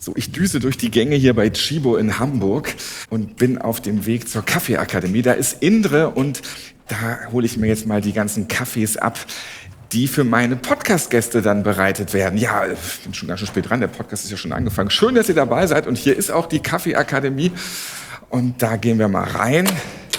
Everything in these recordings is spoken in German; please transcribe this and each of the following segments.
So, ich düse durch die Gänge hier bei Tchibo in Hamburg und bin auf dem Weg zur Kaffeeakademie. Da ist Indre und da hole ich mir jetzt mal die ganzen Kaffees ab, die für meine Podcast-Gäste dann bereitet werden. Ja, ich bin schon ganz schön spät dran, der Podcast ist ja schon angefangen. Schön, dass ihr dabei seid und hier ist auch die Kaffeeakademie und da gehen wir mal rein.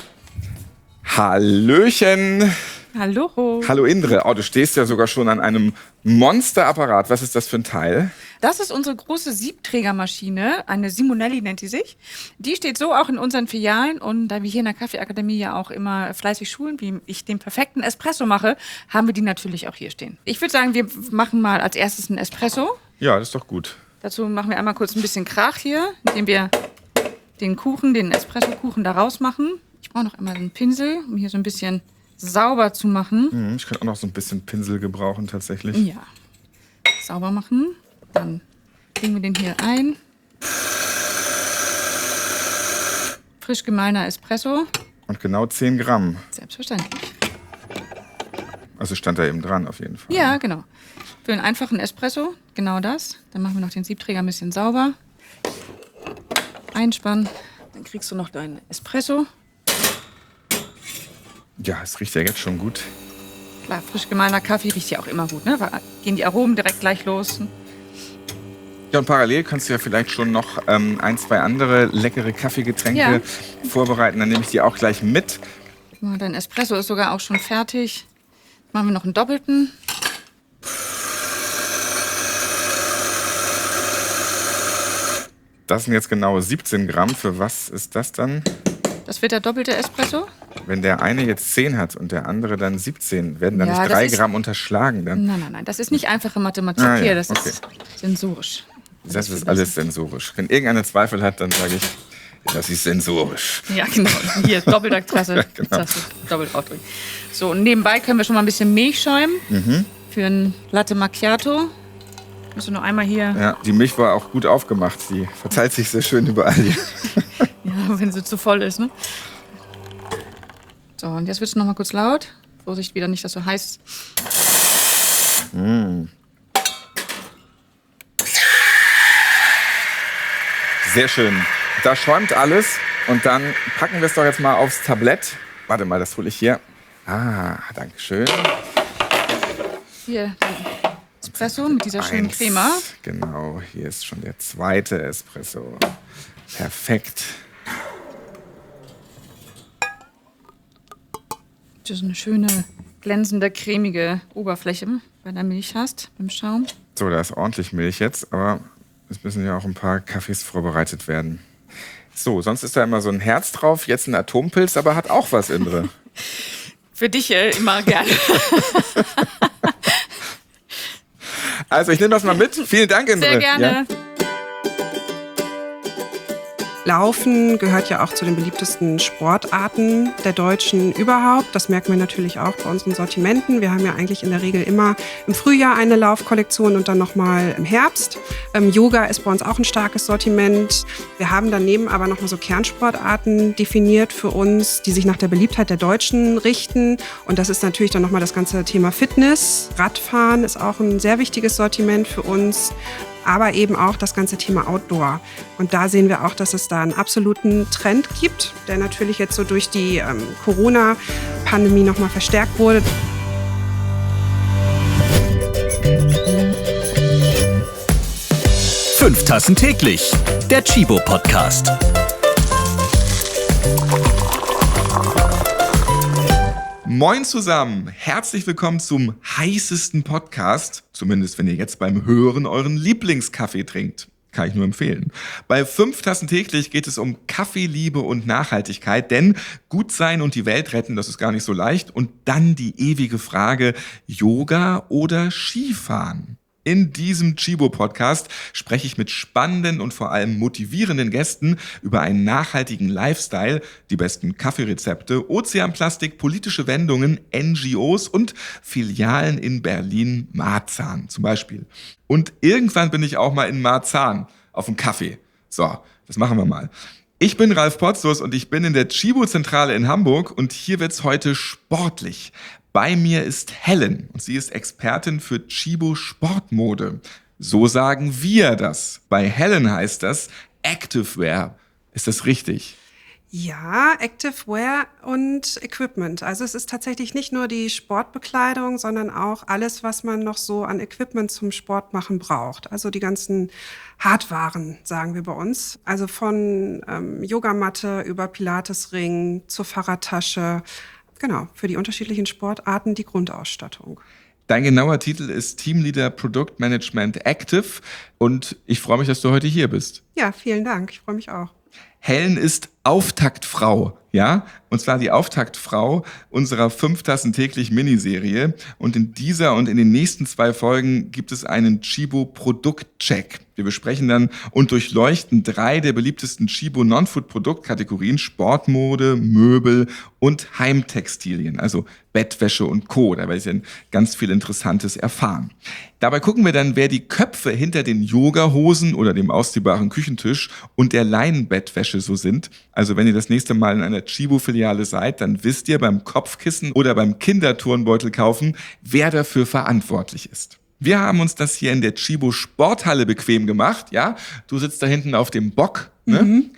Hallöchen! Hallo. Hallo Indre. Oh, du stehst ja sogar schon an einem Monsterapparat. Was ist das für ein Teil? Das ist unsere große Siebträgermaschine, eine Simonelli nennt die sich. Die steht so auch in unseren Filialen und da wir hier in der Kaffeeakademie ja auch immer fleißig schulen, wie ich den perfekten Espresso mache, haben wir die natürlich auch hier stehen. Ich würde sagen, wir machen mal als erstes einen Espresso. Ja, das ist doch gut. Dazu machen wir einmal kurz ein bisschen Krach hier, indem wir den Espresso-Kuchen da rausmachen. Ich brauche noch einmal einen Pinsel, um hier so ein bisschen sauber zu machen. Ich könnte auch noch so ein bisschen Pinsel gebrauchen tatsächlich. Ja, sauber machen. Dann legen wir den hier ein. Frisch gemahlener Espresso. Und genau 10 Gramm. Selbstverständlich. Also stand da eben dran auf jeden Fall. Ja, genau. Für einen einfachen Espresso, genau das. Dann machen wir noch den Siebträger ein bisschen sauber. Einspannen. Dann kriegst du noch deinen Espresso. Ja, es riecht ja jetzt schon gut. Klar, frisch gemahlener Kaffee riecht ja auch immer gut, ne? Da gehen die Aromen direkt gleich los. Ja, und parallel kannst du ja vielleicht schon noch 1, 2 andere leckere Kaffeegetränke vorbereiten. Dann nehme ich die auch gleich mit. Dein Espresso ist sogar auch schon fertig. Machen wir noch einen doppelten. Das sind jetzt genau 17 Gramm. Für was ist das dann? Das wird der doppelte Espresso. Wenn der eine jetzt 10 hat und der andere dann 17, werden dann Ja, nicht 3 Gramm unterschlagen dann? Nein. Das ist nicht einfache Mathematik Ah, ja, hier. Das okay. ist sensorisch. Das ist alles sensorisch. Wenn irgendeiner Zweifel hat, dann sage ich, das ist sensorisch. Ja, genau. Hier, doppelter Klasse. Ja, genau. Das hast du doppelt aufdrücken. So, und nebenbei können wir schon mal ein bisschen Milch schäumen. Für ein Latte Macchiato. Müssen wir noch einmal hier. Ja, die Milch war auch gut aufgemacht. Die verteilt sich sehr schön überall hier. Ja, wenn sie zu voll ist, ne? So, und jetzt wird es noch mal kurz laut. Vorsicht wieder nicht, dass so heiß. Sehr schön. Da schäumt alles und dann packen wir es doch jetzt mal aufs Tablett. Warte mal, das hole ich hier. Ah, danke schön. Hier, den Espresso mit dieser schönen 1. Crema. Genau, hier ist schon der 2. Espresso. Perfekt. Du so eine schöne, glänzende, cremige Oberfläche bei der Milch hast, beim Schaum. So, da ist ordentlich Milch jetzt, aber es müssen ja auch ein paar Kaffees vorbereitet werden. So, sonst ist da immer so ein Herz drauf, jetzt ein Atompilz, aber hat auch was, Indre. Für dich immer gerne. Also, ich nehme das mal mit. Vielen Dank, Indre. Sehr gerne. Ja. Laufen gehört ja auch zu den beliebtesten Sportarten der Deutschen überhaupt. Das merken wir natürlich auch bei unseren Sortimenten. Wir haben ja eigentlich in der Regel immer im Frühjahr eine Laufkollektion und dann nochmal im Herbst. Yoga ist bei uns auch ein starkes Sortiment. Wir haben daneben aber nochmal so Kernsportarten definiert für uns, die sich nach der Beliebtheit der Deutschen richten. Und das ist natürlich dann nochmal das ganze Thema Fitness. Radfahren ist auch ein sehr wichtiges Sortiment für uns. Aber eben auch das ganze Thema Outdoor. Und da sehen wir auch, dass es da einen absoluten Trend gibt, der natürlich jetzt so durch die Corona-Pandemie nochmal verstärkt wurde. Fünf Tassen täglich, der Tchibo-Podcast. Moin zusammen, herzlich willkommen zum heißesten Podcast, zumindest wenn ihr jetzt beim Hören euren Lieblingskaffee trinkt. Kann ich nur empfehlen. Bei 5 Tassen täglich geht es um Kaffeeliebe und Nachhaltigkeit, denn gut sein und die Welt retten, das ist gar nicht so leicht. Und dann die ewige Frage, Yoga oder Skifahren? In diesem Tchibo-Podcast spreche ich mit spannenden und vor allem motivierenden Gästen über einen nachhaltigen Lifestyle, die besten Kaffeerezepte, Ozeanplastik, politische Wendungen, NGOs und Filialen in Berlin, Marzahn zum Beispiel. Und irgendwann bin ich auch mal in Marzahn auf dem Kaffee. So, das machen wir mal. Ich bin Ralf Potzus und ich bin in der Tchibo-Zentrale in Hamburg und hier wird's heute sportlich. Bei mir ist Helen und sie ist Expertin für Tchibo Sportmode. So sagen wir das. Bei Helen heißt das Activewear. Ist das richtig? Ja, Activewear und Equipment. Also es ist tatsächlich nicht nur die Sportbekleidung, sondern auch alles, was man noch so an Equipment zum Sportmachen braucht. Also die ganzen Hardwaren, sagen wir bei uns. Also von Yogamatte über Pilatesring zur Fahrradtasche. Genau, für die unterschiedlichen Sportarten die Grundausstattung. Dein genauer Titel ist Teamleader Produktmanagement Active und ich freue mich, dass du heute hier bist. Ja, vielen Dank. Ich freue mich auch. Helen ist Auftaktfrau, ja? Und zwar die Auftaktfrau unserer 5 Tassen täglich Miniserie. Und in dieser und in den nächsten 2 Folgen gibt es einen Chibo Produktcheck. Wir besprechen dann und durchleuchten 3 der beliebtesten Chibo Non-Food Produktkategorien: Sportmode, Möbel und Heimtextilien, also Bettwäsche und Co. Da werdet ihr dann ganz viel Interessantes erfahren. Dabei gucken wir dann, wer die Köpfe hinter den Yogahosen oder dem ausziehbaren Küchentisch und der Leinenbettwäsche so sind. Also wenn ihr das nächste Mal in einer Chibo-Filiale seid, dann wisst ihr beim Kopfkissen oder beim Kinderturnbeutel kaufen, wer dafür verantwortlich ist. Wir haben uns das hier in der Chibo Sporthalle bequem gemacht, ja? Du sitzt da hinten auf dem Bock, ne? Mhm.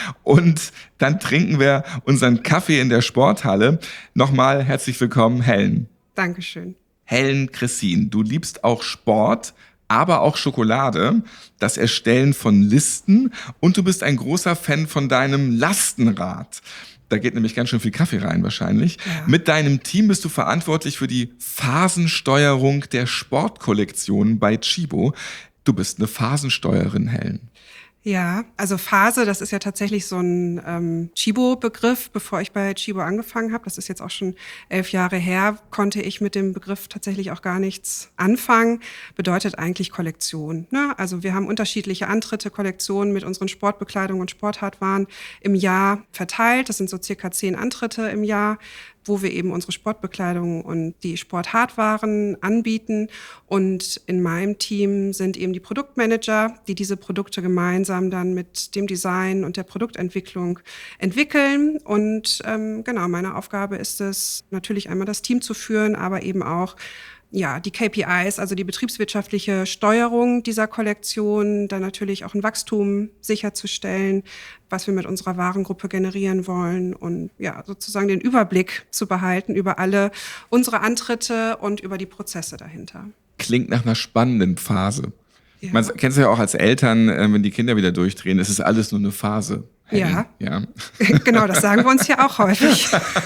Und dann trinken wir unseren Kaffee in der Sporthalle. Nochmal herzlich willkommen, Helen. Dankeschön. Helen Kressin, du liebst auch Sport, aber auch Schokolade, das Erstellen von Listen und du bist ein großer Fan von deinem Lastenrad. Da geht nämlich ganz schön viel Kaffee rein wahrscheinlich. Ja. Mit deinem Team bist du verantwortlich für die Phasensteuerung der Sportkollektion bei Chibo. Du bist eine Phasensteuerin, Helen. Ja, also Phase, das ist ja tatsächlich so ein Chibo-Begriff. Bevor ich bei Chibo angefangen habe, das ist jetzt auch schon 11 Jahre her, konnte ich mit dem Begriff tatsächlich auch gar nichts anfangen. Bedeutet eigentlich Kollektion, ne? Also wir haben unterschiedliche Antritte, Kollektionen mit unseren Sportbekleidung und Sporthardwaren im Jahr verteilt. Das sind so circa 10 Antritte im Jahr, wo wir eben unsere Sportbekleidung und die Sporthardwaren anbieten. Und in meinem Team sind eben die Produktmanager, die diese Produkte gemeinsam dann mit dem Design und der Produktentwicklung entwickeln. Und genau, meine Aufgabe ist es, natürlich einmal das Team zu führen, aber eben auch ja, die KPIs, also die betriebswirtschaftliche Steuerung dieser Kollektion, dann natürlich auch ein Wachstum sicherzustellen, was wir mit unserer Warengruppe generieren wollen und ja, sozusagen den Überblick zu behalten über alle unsere Antritte und über die Prozesse dahinter. Klingt nach einer spannenden Phase. Ja. Man kennt es ja auch als Eltern, wenn die Kinder wieder durchdrehen, es ist alles nur eine Phase. Ja. Ja. Genau, das sagen wir uns ja auch häufig.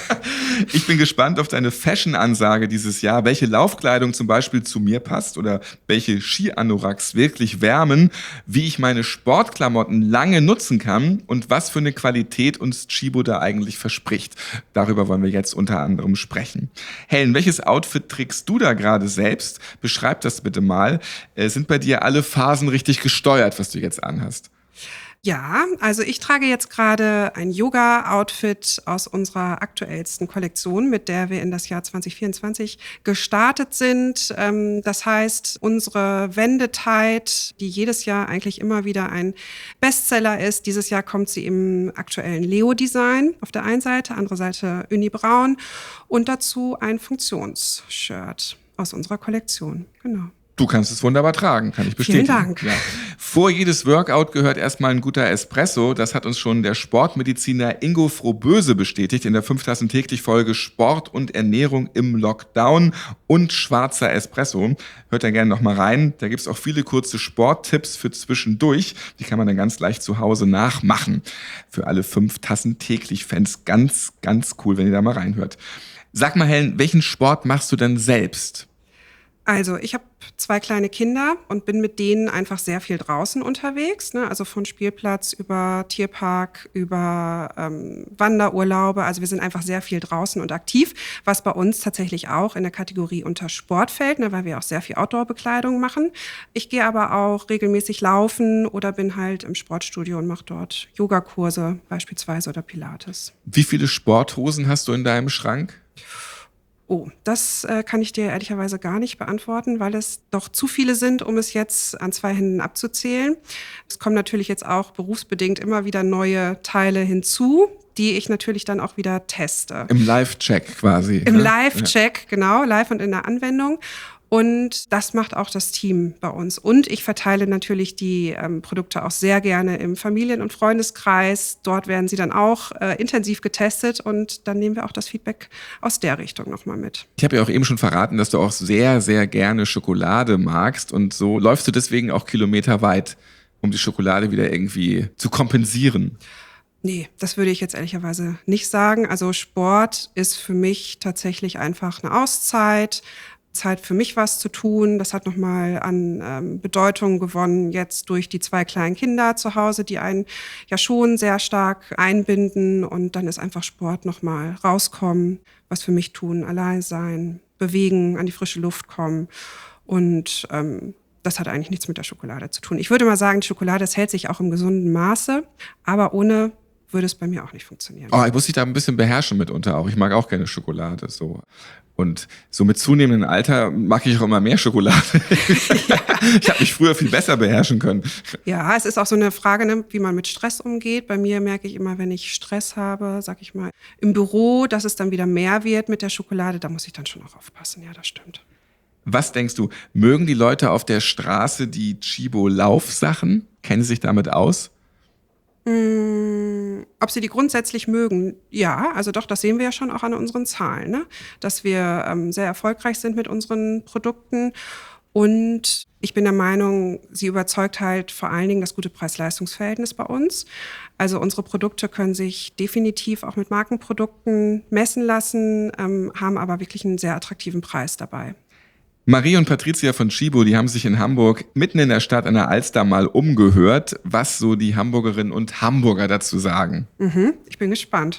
Ich bin gespannt auf deine Fashion-Ansage dieses Jahr, welche Laufkleidung zum Beispiel zu mir passt oder welche Ski-Anoraks wirklich wärmen, wie ich meine Sportklamotten lange nutzen kann und was für eine Qualität uns Chibo da eigentlich verspricht. Darüber wollen wir jetzt unter anderem sprechen. Helen, welches Outfit trägst du da gerade selbst? Beschreib das bitte mal. Sind bei dir alle Phasen richtig gesteuert, was du jetzt anhast? Ja, also ich trage jetzt gerade ein Yoga-Outfit aus unserer aktuellsten Kollektion, mit der wir in das Jahr 2024 gestartet sind. Das heißt, unsere Wendetide, die jedes Jahr eigentlich immer wieder ein Bestseller ist. Dieses Jahr kommt sie im aktuellen Leo-Design auf der einen Seite, andere Seite Uni Braun und dazu ein Funktionsshirt aus unserer Kollektion. Genau. Du kannst es wunderbar tragen, kann ich bestätigen. Vielen Dank. Ja. Vor jedes Workout gehört erstmal ein guter Espresso. Das hat uns schon der Sportmediziner Ingo Frohböse bestätigt in der 5 Tassen täglich Folge Sport und Ernährung im Lockdown und schwarzer Espresso. Hört da gerne noch mal rein. Da gibt's auch viele kurze Sporttipps für zwischendurch. Die kann man dann ganz leicht zu Hause nachmachen. Für alle 5 Tassen täglich Fans ganz, ganz cool, wenn ihr da mal reinhört. Sag mal, Helen, welchen Sport machst du denn selbst? Also ich habe 2 kleine Kinder und bin mit denen einfach sehr viel draußen unterwegs, ne? Also von Spielplatz über Tierpark, über Wanderurlaube. Also wir sind einfach sehr viel draußen und aktiv, was bei uns tatsächlich auch in der Kategorie unter Sport fällt, ne? Weil wir auch sehr viel Outdoor-Bekleidung machen. Ich gehe aber auch regelmäßig laufen oder bin halt im Sportstudio und mache dort Yogakurse beispielsweise oder Pilates. Wie viele Sporthosen hast du in deinem Schrank? Oh, das kann ich dir ehrlicherweise gar nicht beantworten, weil es doch zu viele sind, um es jetzt an 2 Händen abzuzählen. Es kommen natürlich jetzt auch berufsbedingt immer wieder neue Teile hinzu, die ich natürlich dann auch wieder teste. Im Live-Check quasi. Im Live-Check, genau, live und in der Anwendung. Und das macht auch das Team bei uns. Und ich verteile natürlich die Produkte auch sehr gerne im Familien- und Freundeskreis. Dort werden sie dann auch intensiv getestet und dann nehmen wir auch das Feedback aus der Richtung nochmal mit. Ich habe ja auch eben schon verraten, dass du auch sehr, sehr gerne Schokolade magst und so läufst du deswegen auch kilometerweit, um die Schokolade wieder irgendwie zu kompensieren. Nee, das würde ich jetzt ehrlicherweise nicht sagen. Also Sport ist für mich tatsächlich einfach eine Auszeit. Zeit für mich was zu tun. Das hat nochmal an Bedeutung gewonnen jetzt durch die 2 kleinen Kinder zu Hause, die einen ja schon sehr stark einbinden. Und dann ist einfach Sport nochmal rauskommen, was für mich tun, allein sein, bewegen, an die frische Luft kommen. Und das hat eigentlich nichts mit der Schokolade zu tun. Ich würde mal sagen, die Schokolade, das hält sich auch im gesunden Maße, aber ohne würde es bei mir auch nicht funktionieren. Oh, ich muss dich da ein bisschen beherrschen mitunter auch. Ich mag auch gerne Schokolade, so. Und so mit zunehmendem Alter mag ich auch immer mehr Schokolade. Ich habe mich früher viel besser beherrschen können. Ja, es ist auch so eine Frage, ne, wie man mit Stress umgeht. Bei mir merke ich immer, wenn ich Stress habe, sag ich mal, im Büro, dass es dann wieder mehr wird mit der Schokolade, da muss ich dann schon auch aufpassen. Ja, das stimmt. Was denkst du, mögen die Leute auf der Straße die Chibo-Laufsachen? Kennen sie sich damit aus? Ob sie die grundsätzlich mögen? Ja, also doch, das sehen wir ja schon auch an unseren Zahlen, ne? Dass wir sehr erfolgreich sind mit unseren Produkten. Und ich bin der Meinung, sie überzeugt halt vor allen Dingen das gute Preis-Leistungs-Verhältnis bei uns. Also unsere Produkte können sich definitiv auch mit Markenprodukten messen lassen, haben aber wirklich einen sehr attraktiven Preis dabei. Marie und Patricia von Chibo, die haben sich in Hamburg mitten in der Stadt an der Alster mal umgehört, was so die Hamburgerinnen und Hamburger dazu sagen. Ich bin gespannt.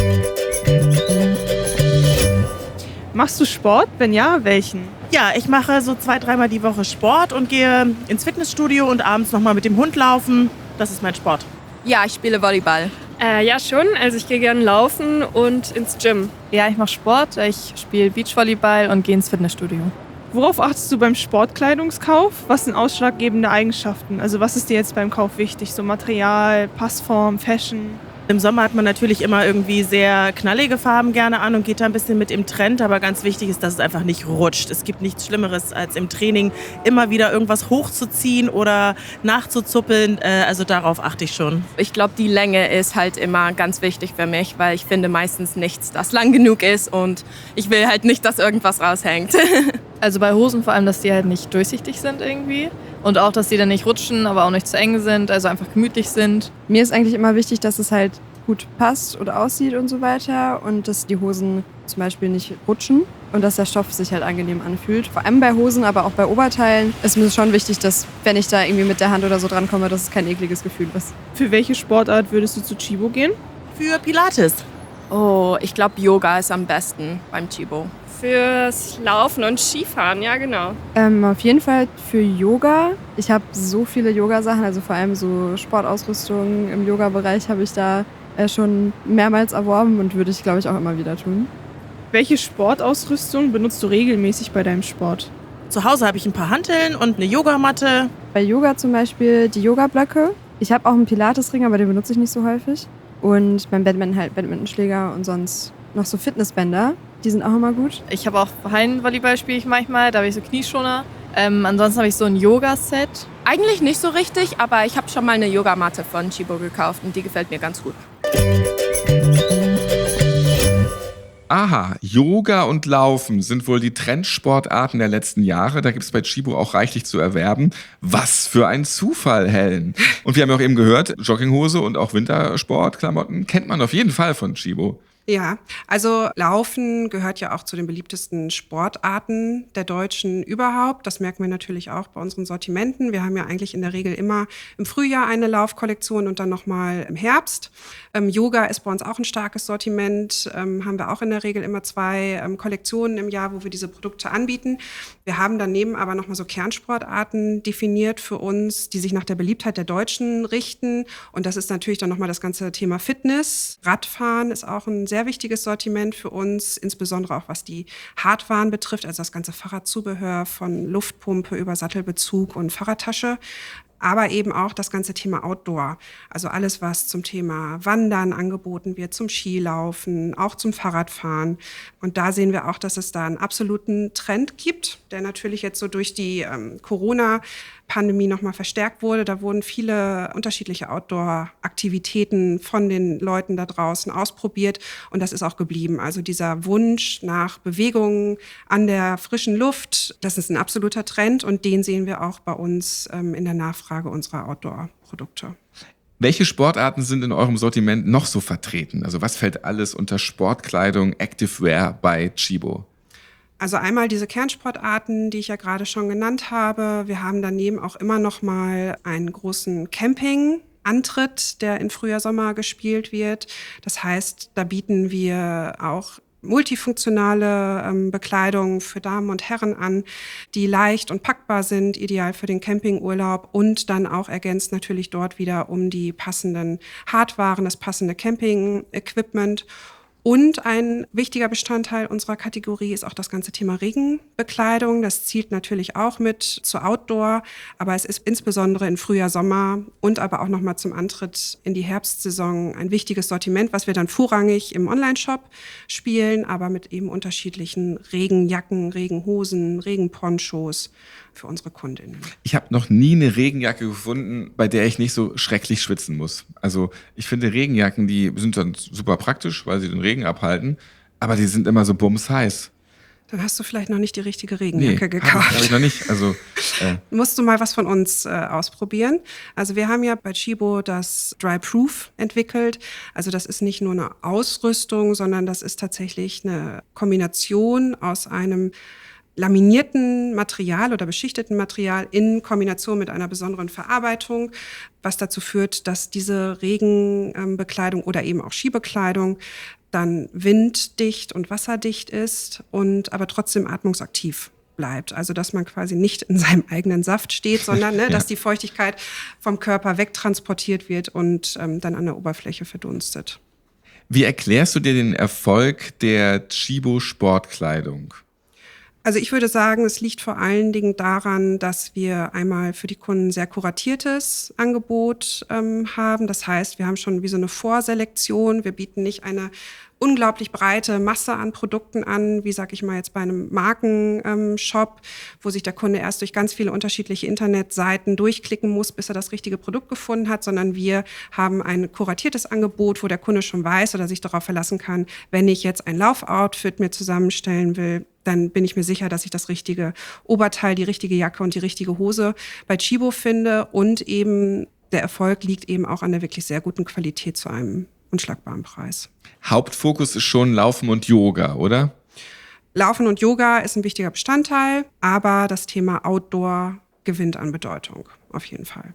Machst du Sport? Wenn ja, welchen? Ja, ich mache so 2-3 Mal die Woche Sport und gehe ins Fitnessstudio und abends nochmal mit dem Hund laufen. Das ist mein Sport. Ja, ich spiele Volleyball. Ja, schon. Also ich gehe gerne laufen und ins Gym. Ja, ich mache Sport. Ich spiele Beachvolleyball und gehe ins Fitnessstudio. Worauf achtest du beim Sportkleidungskauf? Was sind ausschlaggebende Eigenschaften? Also was ist dir jetzt beim Kauf wichtig? So Material, Passform, Fashion? Im Sommer hat man natürlich immer irgendwie sehr knallige Farben gerne an und geht da ein bisschen mit im Trend. Aber ganz wichtig ist, dass es einfach nicht rutscht. Es gibt nichts Schlimmeres, als im Training immer wieder irgendwas hochzuziehen oder nachzuzuppeln. Also darauf achte ich schon. Ich glaube, die Länge ist halt immer ganz wichtig für mich, weil ich finde meistens nichts, das lang genug ist und ich will halt nicht, dass irgendwas raushängt. Also bei Hosen vor allem, dass die halt nicht durchsichtig sind irgendwie. Und auch, dass die dann nicht rutschen, aber auch nicht zu eng sind, also einfach gemütlich sind. Mir ist eigentlich immer wichtig, dass es halt gut passt oder aussieht und so weiter. Und dass die Hosen zum Beispiel nicht rutschen und dass der Stoff sich halt angenehm anfühlt. Vor allem bei Hosen, aber auch bei Oberteilen ist mir schon wichtig, dass, wenn ich da irgendwie mit der Hand oder so drankomme, dass es kein ekliges Gefühl ist. Für welche Sportart würdest du zu Chibo gehen? Für Pilates. Oh, ich glaube, Yoga ist am besten beim Chibo. Fürs Laufen und Skifahren, ja genau. Auf jeden Fall für Yoga. Ich habe so viele Yoga-Sachen, also vor allem so Sportausrüstung im Yoga-Bereich habe ich da schon mehrmals erworben und würde ich, glaube ich, auch immer wieder tun. Welche Sportausrüstung benutzt du regelmäßig bei deinem Sport? Zu Hause habe ich ein paar Hanteln und eine Yogamatte. Bei Yoga zum Beispiel die Yoga-Blöcke. Ich habe auch einen Pilates-Ring, aber den benutze ich nicht so häufig. Und beim Badminton halt Badmintonschläger und sonst noch so Fitnessbänder. Die sind auch immer gut. Ich habe auch Hallenvolleyball spiele ich manchmal, da habe ich so Knieschoner. Ansonsten habe ich so ein Yoga-Set. Eigentlich nicht so richtig, aber ich habe schon mal eine Yogamatte von Chibo gekauft und die gefällt mir ganz gut. Aha, Yoga und Laufen sind wohl die Trendsportarten der letzten Jahre. Da gibt es bei Chibo auch reichlich zu erwerben. Was für ein Zufall, Helen. Und wir haben ja auch eben gehört, Jogginghose und auch Wintersportklamotten kennt man auf jeden Fall von Chibo. Ja, also Laufen gehört ja auch zu den beliebtesten Sportarten der Deutschen überhaupt. Das merken wir natürlich auch bei unseren Sortimenten. Wir haben ja eigentlich in der Regel immer im Frühjahr eine Laufkollektion und dann nochmal im Herbst. Yoga ist bei uns auch ein starkes Sortiment. Haben wir auch in der Regel immer 2 Kollektionen im Jahr, wo wir diese Produkte anbieten. Wir haben daneben aber nochmal so Kernsportarten definiert für uns, die sich nach der Beliebtheit der Deutschen richten. Und das ist natürlich dann nochmal das ganze Thema Fitness. Radfahren ist auch ein sehr wichtiges Sortiment für uns, insbesondere auch was die Hardwaren betrifft, also das ganze Fahrradzubehör von Luftpumpe über Sattelbezug und Fahrradtasche. aber eben auch das ganze Thema Outdoor. Also alles, was zum Thema Wandern angeboten wird, zum Skilaufen, auch zum Fahrradfahren. Und da sehen wir auch, dass es da einen absoluten Trend gibt, der natürlich jetzt so durch die Corona-Pandemie nochmal verstärkt wurde. Da wurden viele unterschiedliche Outdoor-Aktivitäten von den Leuten da draußen ausprobiert und das ist auch geblieben. Also dieser Wunsch nach Bewegung an der frischen Luft, das ist ein absoluter Trend und den sehen wir auch bei uns in der Nachfrage unserer Outdoor-Produkte. Welche Sportarten sind in eurem Sortiment noch so vertreten? Also was fällt alles unter Sportkleidung, Activewear bei Tchibo? Also einmal diese Kernsportarten, die ich ja gerade schon genannt habe. Wir haben daneben auch immer noch mal einen großen Camping-Antritt, der in Frühjahr, Sommer gespielt wird. Das heißt, da bieten wir auch multifunktionale Bekleidung für Damen und Herren an, die leicht und packbar sind, ideal für den Campingurlaub und dann auch ergänzt natürlich dort wieder um die passenden Hardwaren, das passende Camping-Equipment. Und ein wichtiger Bestandteil unserer Kategorie ist auch das ganze Thema Regenbekleidung. Das zielt natürlich auch mit zu Outdoor, aber es ist insbesondere in Frühjahr, Sommer und aber auch nochmal zum Antritt in die Herbstsaison ein wichtiges Sortiment, was wir dann vorrangig im Onlineshop spielen, aber mit eben unterschiedlichen Regenjacken, Regenhosen, Regenponchos für unsere Kundinnen. Ich habe noch nie eine Regenjacke gefunden, bei der ich nicht so schrecklich schwitzen muss. Also ich finde Regenjacken, die sind dann super praktisch, weil sie den Regen abhalten, aber die sind immer so bumsheiß. Dann hast du vielleicht noch nicht die richtige Regenjacke gekauft. Hab ich noch nicht. Also, musst du mal was von uns ausprobieren. Also wir haben ja bei Tchibo das Dry Proof entwickelt. Also das ist nicht nur eine Ausrüstung, sondern das ist tatsächlich eine Kombination aus einem laminierten Material oder beschichteten Material in Kombination mit einer besonderen Verarbeitung, was dazu führt, dass diese Regenbekleidung oder eben auch Skibekleidung dann winddicht und wasserdicht ist und aber trotzdem atmungsaktiv bleibt. Also dass man quasi nicht in seinem eigenen Saft steht, sondern dass die Feuchtigkeit vom Körper wegtransportiert wird und dann an der Oberfläche verdunstet. Wie erklärst du dir den Erfolg der Tchibo Sportkleidung? Also ich würde sagen, es liegt vor allen Dingen daran, dass wir einmal für die Kunden sehr kuratiertes Angebot haben. Das heißt, wir haben schon wie so eine Vorselektion. Wir bieten nicht eine unglaublich breite Masse an Produkten an, wie sag ich mal jetzt bei einem Markenshop, wo sich der Kunde erst durch ganz viele unterschiedliche Internetseiten durchklicken muss, bis er das richtige Produkt gefunden hat, sondern wir haben ein kuratiertes Angebot, wo der Kunde schon weiß oder sich darauf verlassen kann, wenn ich jetzt ein Laufoutfit mir zusammenstellen will, dann bin ich mir sicher, dass ich das richtige Oberteil, die richtige Jacke und die richtige Hose bei Tchibo finde und eben der Erfolg liegt eben auch an der wirklich sehr guten Qualität zu einem unschlagbaren Preis. Hauptfokus ist schon Laufen und Yoga, oder? Laufen und Yoga ist ein wichtiger Bestandteil, aber das Thema Outdoor gewinnt an Bedeutung, auf jeden Fall.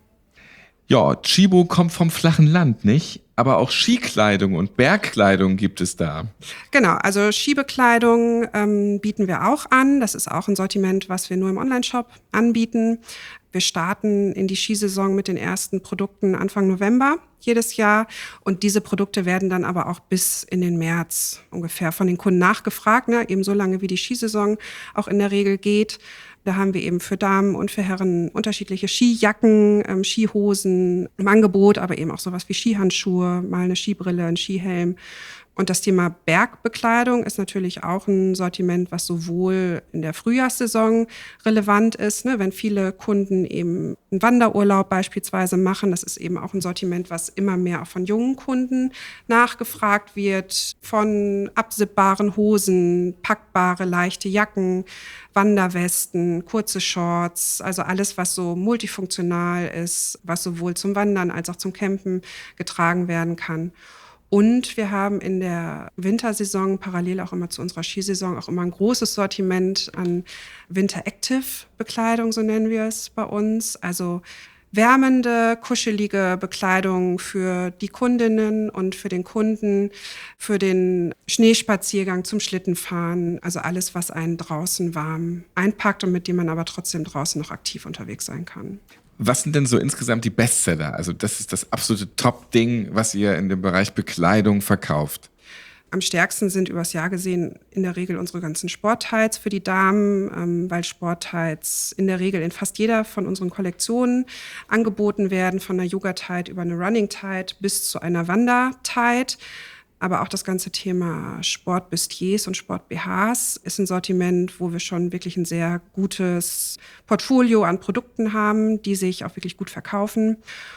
Ja, Tchibo kommt vom flachen Land, nicht? Aber auch Skikleidung und Bergkleidung gibt es da. Genau, also Skibekleidung bieten wir auch an. Das ist auch ein Sortiment, was wir nur im Onlineshop anbieten. Wir starten in die Skisaison mit den ersten Produkten Anfang November jedes Jahr. Und diese Produkte werden dann aber auch bis in den März ungefähr von den Kunden nachgefragt, ne? Eben so lange wie die Skisaison auch in der Regel geht. Da haben wir eben für Damen und für Herren unterschiedliche Skijacken, Skihosen im Angebot, aber eben auch sowas wie Skihandschuhe, mal eine Skibrille, ein Skihelm. Und das Thema Bergbekleidung ist natürlich auch ein Sortiment, was sowohl in der Frühjahrssaison relevant ist, ne, wenn viele Kunden eben einen Wanderurlaub beispielsweise machen. Das ist eben auch ein Sortiment, was immer mehr auch von jungen Kunden nachgefragt wird. Von absippbaren Hosen, packbare, leichte Jacken, Wanderwesten, kurze Shorts, also alles, was so multifunktional ist, was sowohl zum Wandern als auch zum Campen getragen werden kann. Und wir haben in der Wintersaison, parallel auch immer zu unserer Skisaison, auch immer ein großes Sortiment an Winter-Active-Bekleidung, so nennen wir es bei uns. Also wärmende, kuschelige Bekleidung für die Kundinnen und für den Kunden, für den Schneespaziergang, zum Schlittenfahren. Also alles, was einen draußen warm einpackt und mit dem man aber trotzdem draußen noch aktiv unterwegs sein kann. Was sind denn so insgesamt die Bestseller? Also das ist das absolute Top-Ding, was ihr in dem Bereich Bekleidung verkauft. Am stärksten sind übers Jahr gesehen in der Regel unsere ganzen Sporttights für die Damen, weil Sporttights in der Regel in fast jeder von unseren Kollektionen angeboten werden, von einer Yoga-Tight über eine Running-Tight bis zu einer Wander-Tight. Aber auch das ganze Thema Sportbustiers und Sport-BHs ist ein Sortiment, wo wir schon wirklich ein sehr gutes Portfolio an Produkten haben, die sich auch wirklich gut verkaufen.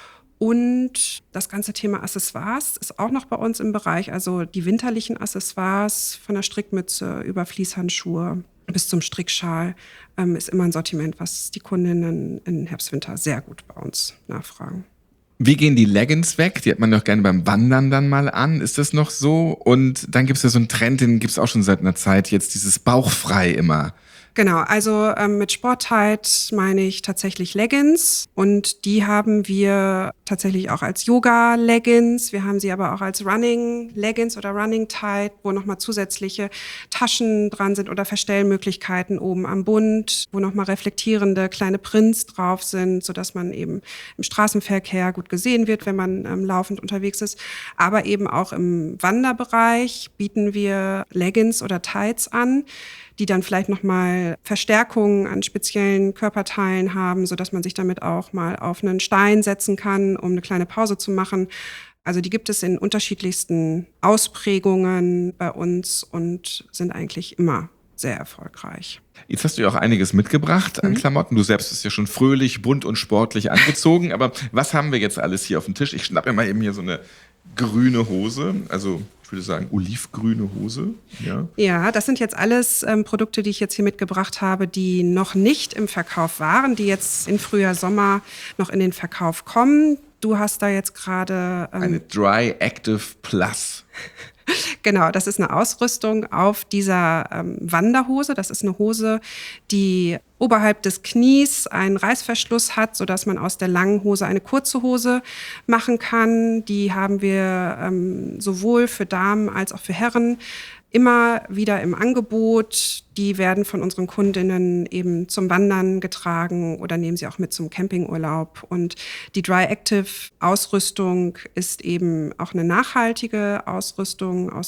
Und das ganze Thema Accessoires ist auch noch bei uns im Bereich, also die winterlichen Accessoires von der Strickmütze über Fließhandschuhe bis zum Strickschal ist immer ein Sortiment, was die Kundinnen in Herbst, Winter sehr gut bei uns nachfragen. Wie gehen die Leggings weg? Die hat man doch gerne beim Wandern dann mal an. Ist das noch so? Und dann gibt es ja so einen Trend, den gibt es auch schon seit einer Zeit, jetzt dieses bauchfrei immer. Genau, also mit Sporttight meine ich tatsächlich Leggings und die haben wir tatsächlich auch als Yoga-Leggings. Wir haben sie aber auch als Running-Leggings oder Running-Tight, wo nochmal zusätzliche Taschen dran sind oder Verstellmöglichkeiten oben am Bund, wo nochmal reflektierende kleine Prints drauf sind, sodass man eben im Straßenverkehr gut gesehen wird, wenn man laufend unterwegs ist. Aber eben auch im Wanderbereich bieten wir Leggings oder Tights an, die dann vielleicht nochmal Verstärkungen an speziellen Körperteilen haben, sodass man sich damit auch mal auf einen Stein setzen kann, um eine kleine Pause zu machen. Also die gibt es in unterschiedlichsten Ausprägungen bei uns und sind eigentlich immer sehr erfolgreich. Jetzt hast du ja auch einiges mitgebracht an Klamotten. Du selbst bist ja schon fröhlich, bunt und sportlich angezogen. Aber was haben wir jetzt alles hier auf dem Tisch? Ich schnapp mir mal eben hier so eine grüne Hose, also ich würde sagen olivgrüne Hose. Ja, das sind jetzt alles Produkte, die ich jetzt hier mitgebracht habe, die noch nicht im Verkauf waren, die jetzt in Frühjahr, Sommer noch in den Verkauf kommen. Du hast da jetzt gerade eine Dry Active Plus. Genau, das ist eine Ausrüstung auf dieser Wanderhose. Das ist eine Hose, die oberhalb des Knies einen Reißverschluss hat, sodass man aus der langen Hose eine kurze Hose machen kann. Die haben wir sowohl für Damen als auch für Herren immer wieder im Angebot. Die werden von unseren Kundinnen eben zum Wandern getragen oder nehmen sie auch mit zum Campingurlaub. Und die Dry Active Ausrüstung ist eben auch eine nachhaltige Ausrüstung aus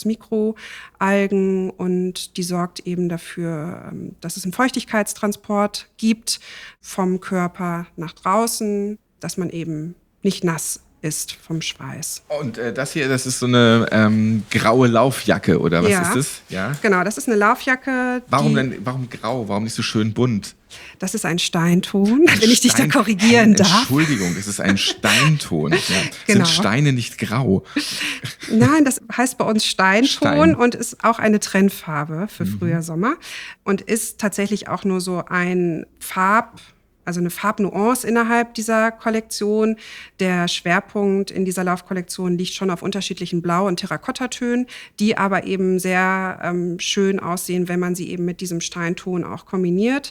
Mikroalgen und die sorgt eben dafür, dass es einen Feuchtigkeitstransport gibt vom Körper nach draußen, dass man eben nicht nass ist vom Schweiß. Und das hier, das ist so eine graue Laufjacke, oder was ist das? Ja, genau, das ist eine Laufjacke. Warum grau? Warum nicht so schön bunt? Das ist ein Steinton, wenn ich dich da korrigieren darf. Entschuldigung, das ist ein Steinton. Ja. Genau. Sind Steine nicht grau? Nein, das heißt bei uns Steinton und ist auch eine Trendfarbe für Frühjahr, Sommer und ist tatsächlich auch nur so ein also eine Farbnuance innerhalb dieser Kollektion. Der Schwerpunkt in dieser Laufkollektion liegt schon auf unterschiedlichen Blau- und Terrakottatönen, die aber eben sehr schön aussehen, wenn man sie eben mit diesem Steinton auch kombiniert.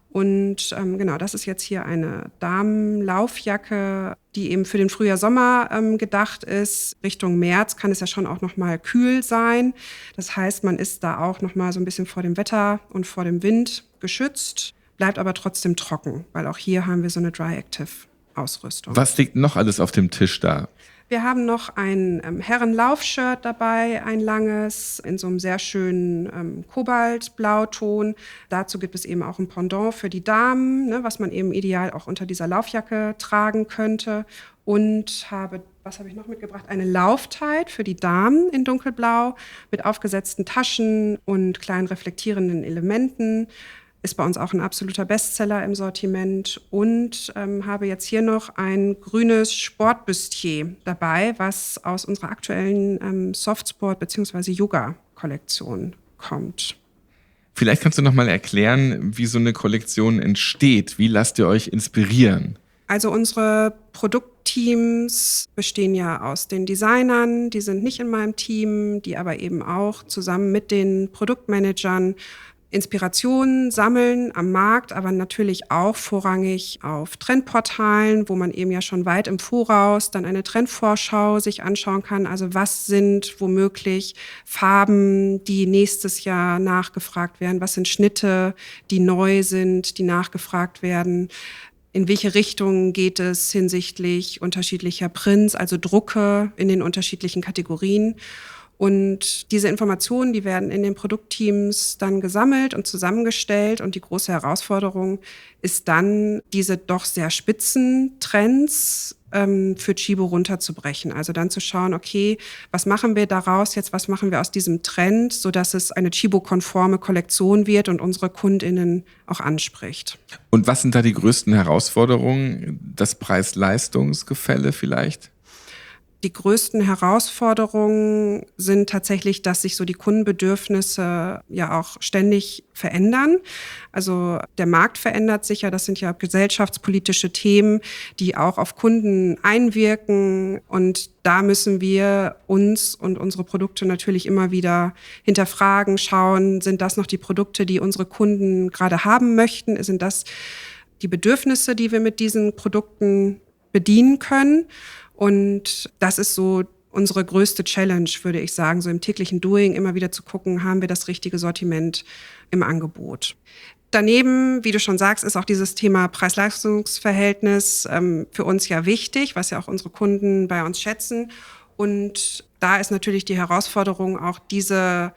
Und genau, das ist jetzt hier eine Damenlaufjacke, die eben für den Frühjahr-Sommer gedacht ist. Richtung März kann es ja schon auch noch mal kühl sein. Das heißt, man ist da auch noch mal so ein bisschen vor dem Wetter und vor dem Wind geschützt. Bleibt aber trotzdem trocken, weil auch hier haben wir so eine Dry Active Ausrüstung. Was liegt noch alles auf dem Tisch da? Wir haben noch ein Herrenlaufshirt dabei, ein langes, in so einem sehr schönen Kobaltblauton. Dazu gibt es eben auch ein Pendant für die Damen, ne, was man eben ideal auch unter dieser Laufjacke tragen könnte. Und was habe ich noch mitgebracht? Eine Lauftight für die Damen in dunkelblau mit aufgesetzten Taschen und kleinen reflektierenden Elementen. Ist bei uns auch ein absoluter Bestseller im Sortiment und habe jetzt hier noch ein grünes Sportbustier dabei, was aus unserer aktuellen Softsport- bzw. Yoga-Kollektion kommt. Vielleicht kannst du noch mal erklären, wie so eine Kollektion entsteht. Wie lasst ihr euch inspirieren? Also unsere Produktteams bestehen ja aus den Designern, die sind nicht in meinem Team, die aber eben auch zusammen mit den Produktmanagern Inspirationen sammeln am Markt, aber natürlich auch vorrangig auf Trendportalen, wo man eben ja schon weit im Voraus dann eine Trendvorschau sich anschauen kann. Also was sind womöglich Farben, die nächstes Jahr nachgefragt werden? Was sind Schnitte, die neu sind, die nachgefragt werden? In welche Richtung geht es hinsichtlich unterschiedlicher Prints, also Drucke in den unterschiedlichen Kategorien? Und diese Informationen, die werden in den Produktteams dann gesammelt und zusammengestellt. Und die große Herausforderung ist dann, diese doch sehr spitzen Trends für Tchibo runterzubrechen. Also dann zu schauen, okay, was machen wir daraus jetzt, was machen wir aus diesem Trend, sodass es eine Tchibo-konforme Kollektion wird und unsere KundInnen auch anspricht. Und was sind da die größten Herausforderungen? Das Preis-Leistungs-Gefälle vielleicht? Die größten Herausforderungen sind tatsächlich, dass sich so die Kundenbedürfnisse ja auch ständig verändern. Also der Markt verändert sich ja, das sind ja gesellschaftspolitische Themen, die auch auf Kunden einwirken. Und da müssen wir uns und unsere Produkte natürlich immer wieder hinterfragen, schauen, sind das noch die Produkte, die unsere Kunden gerade haben möchten? Sind das die Bedürfnisse, die wir mit diesen Produkten bedienen können? Und das ist so unsere größte Challenge, würde ich sagen, so im täglichen Doing immer wieder zu gucken, haben wir das richtige Sortiment im Angebot. Daneben, wie du schon sagst, ist auch dieses Thema Preis-Leistungs-Verhältnis für uns ja wichtig, was ja auch unsere Kunden bei uns schätzen. Und da ist natürlich die Herausforderung, auch diese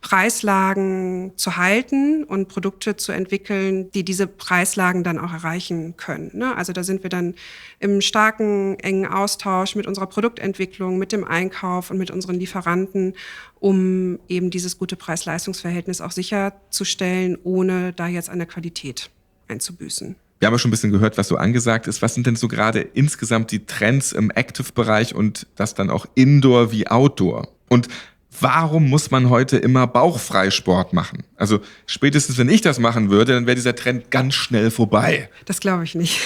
Preislagen zu halten und Produkte zu entwickeln, die diese Preislagen dann auch erreichen können. Ne? Also da sind wir dann im starken, engen Austausch mit unserer Produktentwicklung, mit dem Einkauf und mit unseren Lieferanten, um eben dieses gute Preis-Leistungs-Verhältnis auch sicherzustellen, ohne da jetzt an der Qualität einzubüßen. Wir haben ja schon ein bisschen gehört, was so angesagt ist. Was sind denn so gerade insgesamt die Trends im Active-Bereich und das dann auch Indoor wie Outdoor? Und warum muss man heute immer bauchfrei Sport machen? Also spätestens, wenn ich das machen würde, dann wäre dieser Trend ganz schnell vorbei. Das glaube ich nicht.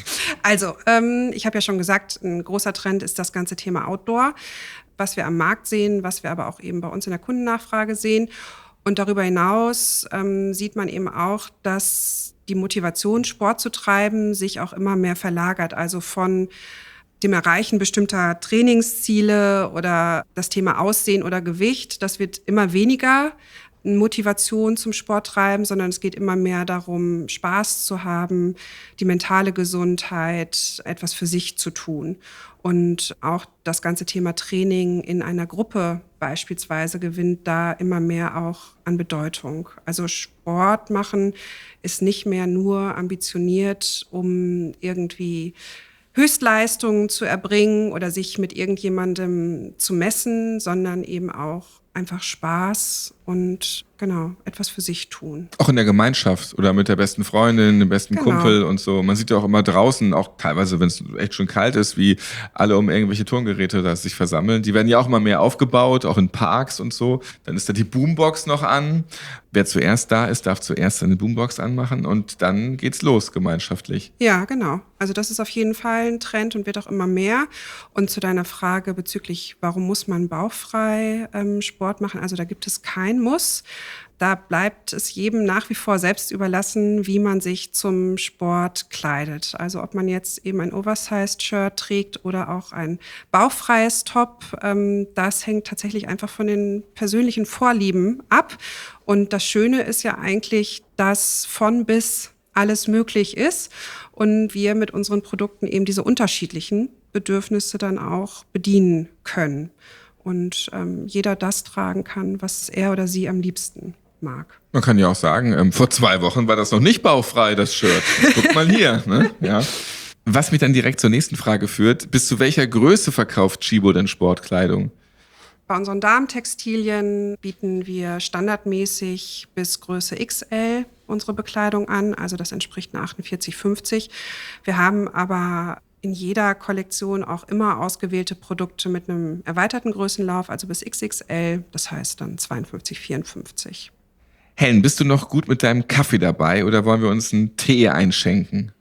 Also, ich habe ja schon gesagt, ein großer Trend ist das ganze Thema Outdoor, was wir am Markt sehen, was wir aber auch eben bei uns in der Kundennachfrage sehen. Und darüber hinaus sieht man eben auch, dass die Motivation, Sport zu treiben, sich auch immer mehr verlagert. Also von dem Erreichen bestimmter Trainingsziele oder das Thema Aussehen oder Gewicht, das wird immer weniger Motivation zum Sport treiben, sondern es geht immer mehr darum, Spaß zu haben, die mentale Gesundheit, etwas für sich zu tun. Und auch das ganze Thema Training in einer Gruppe beispielsweise gewinnt da immer mehr auch an Bedeutung. Also Sport machen ist nicht mehr nur ambitioniert, um irgendwie Höchstleistungen zu erbringen oder sich mit irgendjemandem zu messen, sondern eben auch einfach Spaß und genau, etwas für sich tun. Auch in der Gemeinschaft oder mit der besten Freundin, dem besten Kumpel und so. Man sieht ja auch immer draußen, auch teilweise, wenn es echt schon kalt ist, wie alle um irgendwelche Turngeräte da sich versammeln. Die werden ja auch immer mehr aufgebaut, auch in Parks und so. Dann ist da die Boombox noch an. Wer zuerst da ist, darf zuerst seine Boombox anmachen und dann geht's los gemeinschaftlich. Ja, genau. Also das ist auf jeden Fall ein Trend und wird auch immer mehr. Und zu deiner Frage bezüglich, warum muss man bauchfrei Sport machen? Also da gibt es kein Muss. Da bleibt es jedem nach wie vor selbst überlassen, wie man sich zum Sport kleidet. Also ob man jetzt eben ein Oversized-Shirt trägt oder auch ein bauchfreies Top, das hängt tatsächlich einfach von den persönlichen Vorlieben ab. Und das Schöne ist ja eigentlich, dass von bis alles möglich ist und wir mit unseren Produkten eben diese unterschiedlichen Bedürfnisse dann auch bedienen können. Und jeder das tragen kann, was er oder sie am liebsten mag. Man kann ja auch sagen, vor 2 Wochen war das noch nicht bauchfrei, das Shirt. Guck mal hier. Ne? Ja. Was mich dann direkt zur nächsten Frage führt, bis zu welcher Größe verkauft Tchibo denn Sportkleidung? Bei unseren Damentextilien bieten wir standardmäßig bis Größe XL unsere Bekleidung an. Also das entspricht einer 48-50. Wir haben aber in jeder Kollektion auch immer ausgewählte Produkte mit einem erweiterten Größenlauf, also bis XXL, das heißt dann 52, 54. Helen, bist du noch gut mit deinem Kaffee dabei oder wollen wir uns einen Tee einschenken?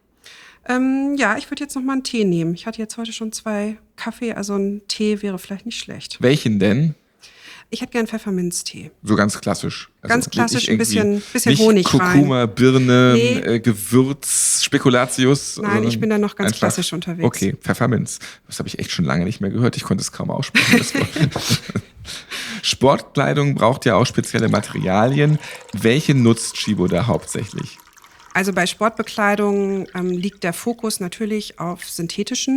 Ja, ich würde jetzt noch mal einen Tee nehmen. Ich hatte jetzt heute schon 2 Kaffee, also ein Tee wäre vielleicht nicht schlecht. Welchen denn? Ich hätte gern Pfefferminztee. So ganz klassisch. Also ganz klassisch, ein bisschen nicht Honig rein. Kurkuma, Birne, Gewürz, Spekulatius. Nein, ich bin da noch ganz klassisch unterwegs. Okay, Pfefferminz. Das habe ich echt schon lange nicht mehr gehört. Ich konnte es kaum aussprechen. Das Wort. Sportkleidung braucht ja auch spezielle Materialien. Welche nutzt Tchibo da hauptsächlich? Also bei Sportbekleidung liegt der Fokus natürlich auf synthetischen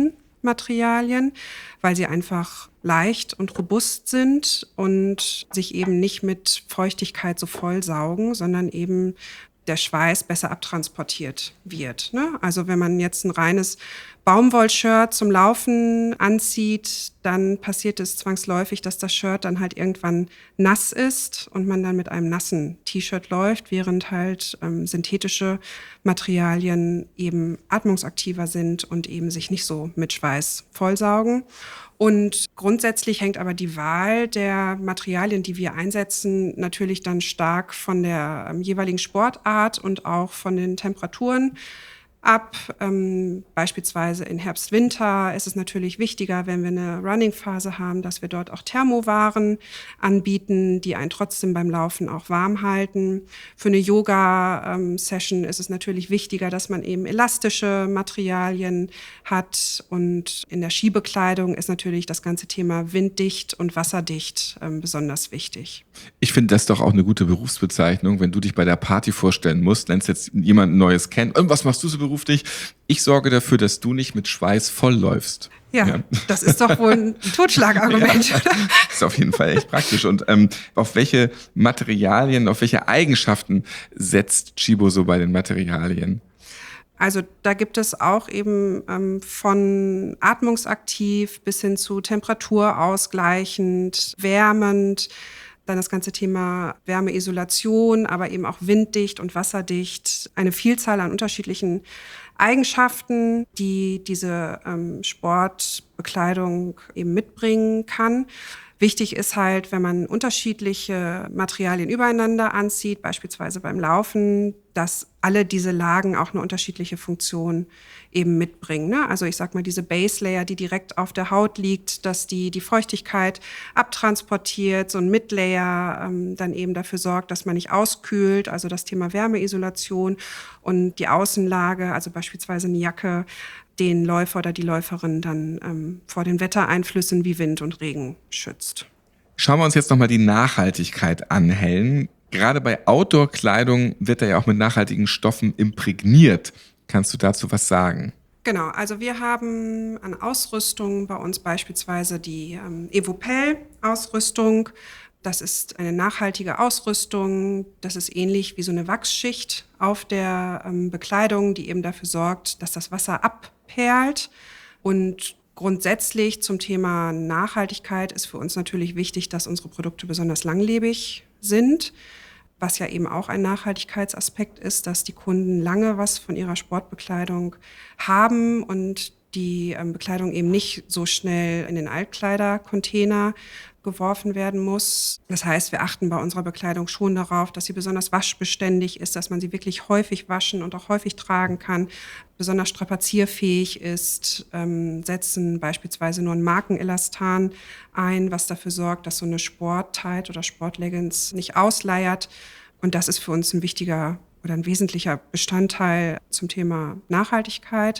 Materialien, weil sie einfach leicht und robust sind und sich eben nicht mit Feuchtigkeit so vollsaugen, sondern eben der Schweiß besser abtransportiert wird. Ne? Also wenn man jetzt ein reines Baumwollshirt zum Laufen anzieht, dann passiert es zwangsläufig, dass das Shirt dann halt irgendwann nass ist und man dann mit einem nassen T-Shirt läuft, während halt synthetische Materialien eben atmungsaktiver sind und eben sich nicht so mit Schweiß vollsaugen. Und grundsätzlich hängt aber die Wahl der Materialien, die wir einsetzen, natürlich dann stark von der jeweiligen Sportart und auch von den Temperaturen ab. Beispielsweise in Herbst, Winter ist es natürlich wichtiger, wenn wir eine Running-Phase haben, dass wir dort auch Thermowaren anbieten, die einen trotzdem beim Laufen auch warm halten. Für eine Yoga-Session ist es natürlich wichtiger, dass man eben elastische Materialien hat. Und in der Skibekleidung ist natürlich das ganze Thema winddicht und wasserdicht besonders wichtig. Ich finde das doch auch eine gute Berufsbezeichnung, wenn du dich bei der Party vorstellen musst, lernst jetzt jemanden Neues kennen. Und was machst du so beruflich? Ich sorge dafür, dass du nicht mit Schweiß vollläufst. Ja, das ist doch wohl ein Totschlagargument. Ja, das ist auf jeden Fall echt praktisch. Und auf welche Materialien, auf welche Eigenschaften setzt Chibo so bei den Materialien? Also da gibt es auch eben von atmungsaktiv bis hin zu temperaturausgleichend, wärmend, dann das ganze Thema Wärmeisolation, aber eben auch winddicht und wasserdicht. Eine Vielzahl an unterschiedlichen Eigenschaften, die diese Sportbekleidung eben mitbringen kann. Wichtig ist halt, wenn man unterschiedliche Materialien übereinander anzieht, beispielsweise beim Laufen, dass alle diese Lagen auch eine unterschiedliche Funktion eben mitbringen. Ne? Also ich sag mal, diese Base Layer, die direkt auf der Haut liegt, dass die Feuchtigkeit abtransportiert, so ein Midlayer dann eben dafür sorgt, dass man nicht auskühlt, also das Thema Wärmeisolation, und die Außenlage, also beispielsweise eine Jacke, den Läufer oder die Läuferin dann vor den Wettereinflüssen wie Wind und Regen schützt. Schauen wir uns jetzt nochmal die Nachhaltigkeit an, Helen. Gerade bei Outdoor-Kleidung wird da ja auch mit nachhaltigen Stoffen imprägniert. Kannst du dazu was sagen? Genau, also wir haben an Ausrüstung bei uns beispielsweise die Evopel-Ausrüstung. Das ist eine nachhaltige Ausrüstung. Das ist ähnlich wie so eine Wachsschicht auf der Bekleidung, die eben dafür sorgt, dass das Wasser abperlt. Und grundsätzlich zum Thema Nachhaltigkeit ist für uns natürlich wichtig, dass unsere Produkte besonders langlebig sind. Was ja eben auch ein Nachhaltigkeitsaspekt ist, dass die Kunden lange was von ihrer Sportbekleidung haben und die Bekleidung eben nicht so schnell in den Altkleidercontainer geworfen werden muss. Das heißt, wir achten bei unserer Bekleidung schon darauf, dass sie besonders waschbeständig ist, dass man sie wirklich häufig waschen und auch häufig tragen kann, besonders strapazierfähig ist, setzen beispielsweise nur ein Markenelastan ein, was dafür sorgt, dass so eine Sport-Tight oder Sportleggings nicht ausleiert. Und das ist für uns ein wichtiger oder ein wesentlicher Bestandteil zum Thema Nachhaltigkeit.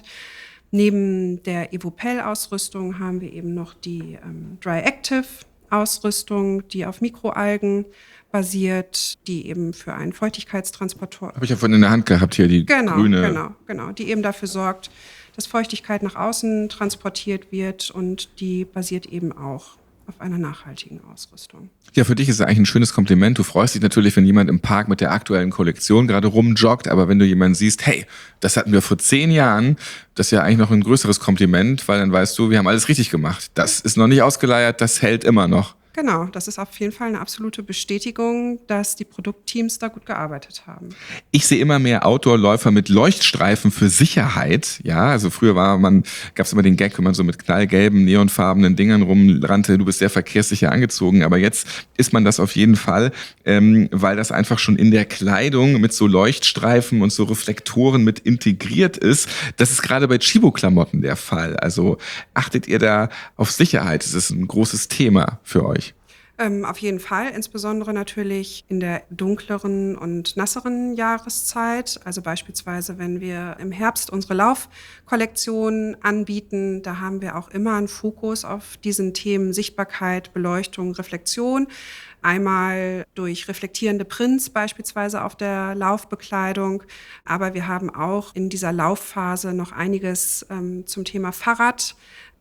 Neben der Evopel-Ausrüstung haben wir eben noch die Dry Active-Ausrüstung, die auf Mikroalgen basiert, die eben für einen Feuchtigkeitstransporteur... Habe ich ja vorhin in der Hand gehabt hier, die grüne... Genau, die eben dafür sorgt, dass Feuchtigkeit nach außen transportiert wird, und die basiert eben auch auf einer nachhaltigen Ausrüstung. Ja, für dich ist es eigentlich ein schönes Kompliment. Du freust dich natürlich, wenn jemand im Park mit der aktuellen Kollektion gerade rumjoggt, aber wenn du jemanden siehst, hey, das hatten wir vor 10 Jahren, das ist ja eigentlich noch ein größeres Kompliment, weil dann weißt du, wir haben alles richtig gemacht. Das ist noch nicht ausgeleiert, das hält immer noch. Genau, das ist auf jeden Fall eine absolute Bestätigung, dass die Produktteams da gut gearbeitet haben. Ich sehe immer mehr Outdoor-Läufer mit Leuchtstreifen für Sicherheit. Ja, also früher gab es immer den Gag, wenn man so mit knallgelben, neonfarbenen Dingern rumrannte, du bist sehr verkehrssicher angezogen. Aber jetzt ist man das auf jeden Fall, weil das einfach schon in der Kleidung mit so Leuchtstreifen und so Reflektoren mit integriert ist. Das ist gerade bei Chibo-Klamotten der Fall. Also achtet ihr da auf Sicherheit? Das ist ein großes Thema für euch. Auf jeden Fall, insbesondere natürlich in der dunkleren und nasseren Jahreszeit. Also beispielsweise, wenn wir im Herbst unsere Laufkollektion anbieten, da haben wir auch immer einen Fokus auf diesen Themen Sichtbarkeit, Beleuchtung, Reflexion. Einmal durch reflektierende Prints beispielsweise auf der Laufbekleidung. Aber wir haben auch in dieser Laufphase noch einiges zum Thema Fahrrad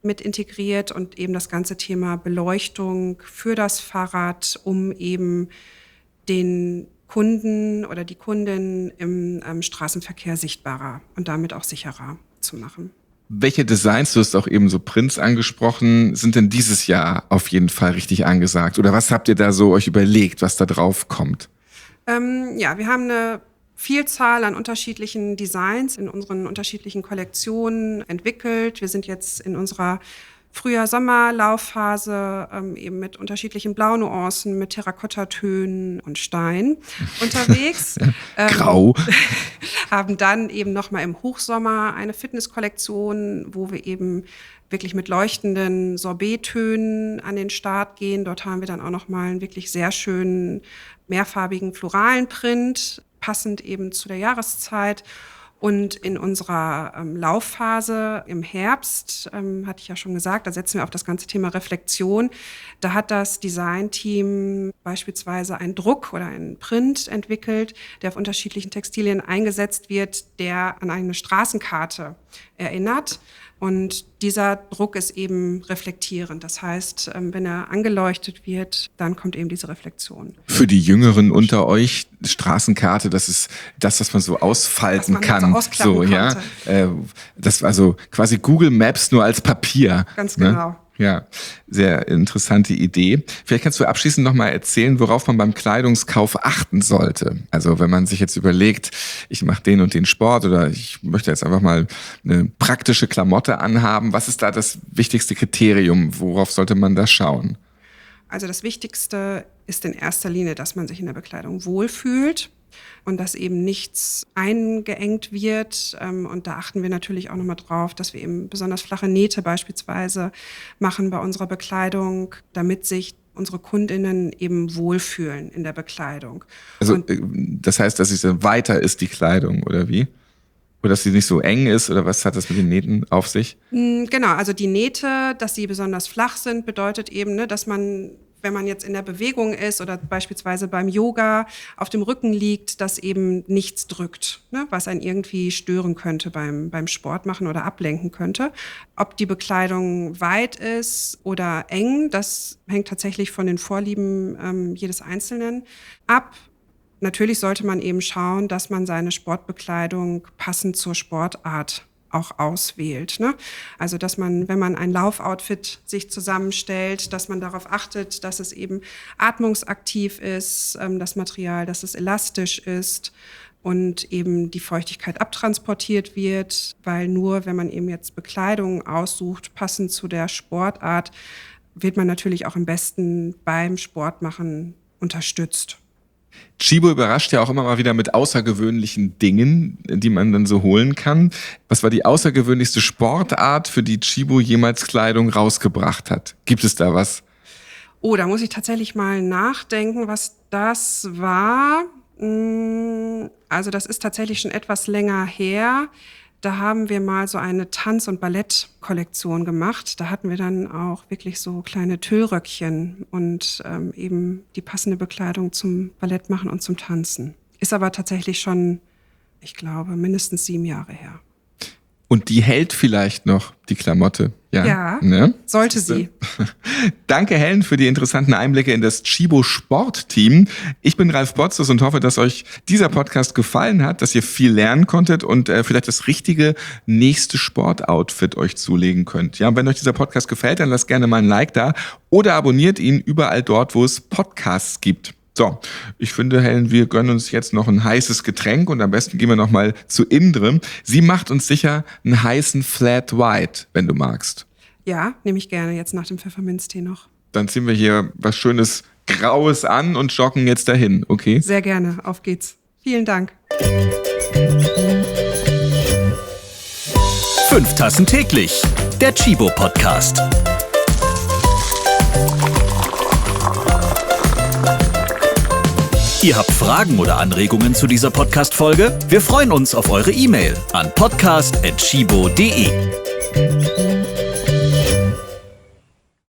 mit integriert und eben das ganze Thema Beleuchtung für das Fahrrad, um eben den Kunden oder die Kundin im Straßenverkehr sichtbarer und damit auch sicherer zu machen. Welche Designs, du hast auch eben so Prints angesprochen, sind denn dieses Jahr auf jeden Fall richtig angesagt? Oder was habt ihr da so euch überlegt, was da drauf kommt? Wir haben eine Vielzahl an unterschiedlichen Designs in unseren unterschiedlichen Kollektionen entwickelt. Wir sind jetzt in unserer Frühjahr-Sommer-Laufphase eben mit unterschiedlichen Blaunuancen, mit Terrakottatönen und Stein unterwegs. Grau. Haben dann eben nochmal im Hochsommer eine Fitnesskollektion, wo wir eben wirklich mit leuchtenden Sorbettönen an den Start gehen. Dort haben wir dann auch nochmal einen wirklich sehr schönen, mehrfarbigen floralen Print, passend eben zu der Jahreszeit. Und in unserer Laufphase im Herbst, hatte ich ja schon gesagt, da setzen wir auf das ganze Thema Reflexion. Da hat das Designteam beispielsweise einen Druck oder einen Print entwickelt, der auf unterschiedlichen Textilien eingesetzt wird, der an eine Straßenkarte erinnert. Und dieser Druck ist eben reflektierend. Das heißt, wenn er angeleuchtet wird, dann kommt eben diese Reflexion. Für die Jüngeren unter euch, Straßenkarte, das ist das, was man so ausfalten kann. So, ja. Das war also quasi Google Maps nur als Papier. Ganz genau. Ne? Ja, sehr interessante Idee. Vielleicht kannst du abschließend noch mal erzählen, worauf man beim Kleidungskauf achten sollte. Also wenn man sich jetzt überlegt, ich mache den und den Sport oder ich möchte jetzt einfach mal eine praktische Klamotte anhaben. Was ist da das wichtigste Kriterium? Worauf sollte man da schauen? Also das Wichtigste ist in erster Linie, dass man sich in der Bekleidung wohlfühlt und dass eben nichts eingeengt wird. Und da achten wir natürlich auch nochmal drauf, dass wir eben besonders flache Nähte beispielsweise machen bei unserer Bekleidung, damit sich unsere KundInnen eben wohlfühlen in der Bekleidung. Also das heißt, dass es weiter ist, die Kleidung, oder wie? Oder dass sie nicht so eng ist, oder was hat das mit den Nähten auf sich? Genau, also die Nähte, dass sie besonders flach sind, bedeutet eben, dass man, wenn man jetzt in der Bewegung ist oder beispielsweise beim Yoga auf dem Rücken liegt, dass eben nichts drückt, was einen irgendwie stören könnte beim Sport machen oder ablenken könnte. Ob die Bekleidung weit ist oder eng, das hängt tatsächlich von den Vorlieben jedes Einzelnen ab. Natürlich sollte man eben schauen, dass man seine Sportbekleidung passend zur Sportart auch auswählt. Also dass man, wenn man ein Laufoutfit sich zusammenstellt, dass man darauf achtet, dass es eben atmungsaktiv ist, das Material, dass es elastisch ist und eben die Feuchtigkeit abtransportiert wird, weil nur wenn man eben jetzt Bekleidung aussucht, passend zu der Sportart, wird man natürlich auch am besten beim Sportmachen unterstützt. Chibo überrascht ja auch immer mal wieder mit außergewöhnlichen Dingen, die man dann so holen kann. Was war die außergewöhnlichste Sportart, für die Chibo jemals Kleidung rausgebracht hat? Gibt es da was? Oh, da muss ich tatsächlich mal nachdenken, was das war. Also das ist tatsächlich schon etwas länger her. Da haben wir mal so eine Tanz- und Ballettkollektion gemacht. Da hatten wir dann auch wirklich so kleine Tüllröckchen und eben die passende Bekleidung zum Ballett machen und zum Tanzen. Ist aber tatsächlich schon, ich glaube, mindestens 7 Jahre her. Und die hält vielleicht noch, die Klamotte. Ja, ne? Sollte sie. Danke, Helen, für die interessanten Einblicke in das Chibo Sportteam. Ich bin Ralf Potzus und hoffe, dass euch dieser Podcast gefallen hat, dass ihr viel lernen konntet und vielleicht das richtige nächste Sportoutfit euch zulegen könnt. Ja, und wenn euch dieser Podcast gefällt, dann lasst gerne mal ein Like da oder abonniert ihn überall dort, wo es Podcasts gibt. So, ich finde, Helen, wir gönnen uns jetzt noch ein heißes Getränk und am besten gehen wir noch mal zu Indre. Sie macht uns sicher einen heißen Flat White, wenn du magst. Ja, nehme ich gerne jetzt nach dem Pfefferminztee noch. Dann ziehen wir hier was Schönes Graues an und joggen jetzt dahin, okay? Sehr gerne, auf geht's. Vielen Dank. 5 Tassen täglich, der Chibo Podcast. Ihr habt Fragen oder Anregungen zu dieser Podcast-Folge? Wir freuen uns auf eure E-Mail an podcast@chibo.de.